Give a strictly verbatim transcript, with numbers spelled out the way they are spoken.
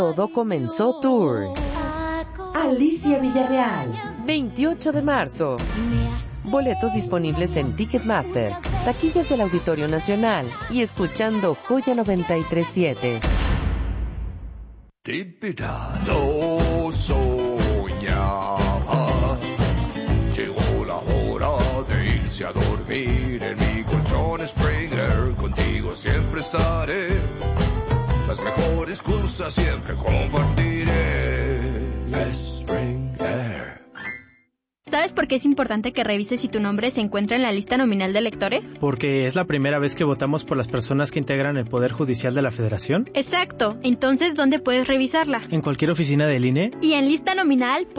Todo Comenzó Tour. Alicia Villarreal. veintiocho de marzo. Boletos disponibles en Ticketmaster, taquillas del Auditorio Nacional y escuchando Joya noventa y tres siete. No soñaba. Llegó la hora de irse a dormir en mi colchón Springer. Contigo siempre estaré. Las mejores cosas siempre compartiré. Springer. ¿Sabes por qué es importante que revises si tu nombre se encuentra en la lista nominal de electores? Porque es la primera vez que votamos por las personas que integran el Poder Judicial de la Federación. Exacto. Entonces, ¿dónde puedes revisarla? En cualquier oficina del I N E. Y en lista nominal.